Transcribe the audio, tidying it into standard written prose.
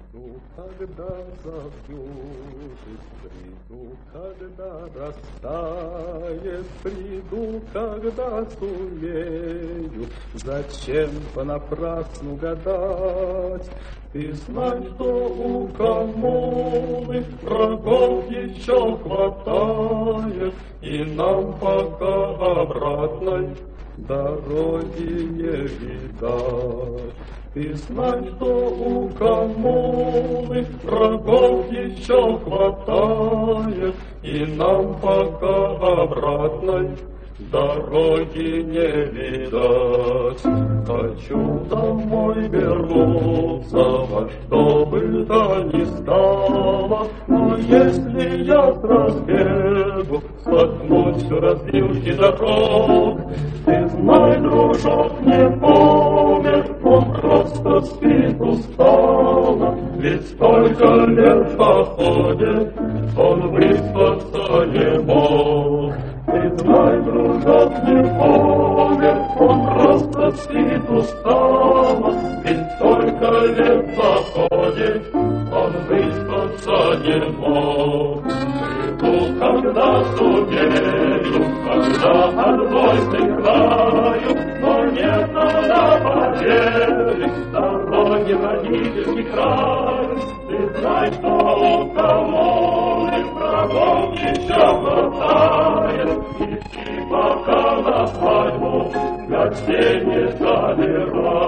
Приду, когда забьюсь, приду, когда растает, приду, когда сумею, зачем понапрасну гадать? Ты знай, что у коммуны врагов еще хватает, и нам пока обратной дороги не видать. Ты знай, что у коммуны врагов еще хватает, и нам пока обратной дороги не видать. Хочу домой вернуться, во что бы то ни стало, но если я с разбегу споткнусь в развилке дорог, ты знай, дружок не помер, он просто спит устало, ведь столько лет в походе он выспаться не мог. Ты знай, дружок не помер, он просто спит устало, ведь столько лет в походе он выспаться не мог. Приду, когда сумею, когда одной сыграю, но нет на поверь, дороги в родительский край. Ты знай, что у коммуны врагов еще хватает, и пока на свадьбу гостей не забирай.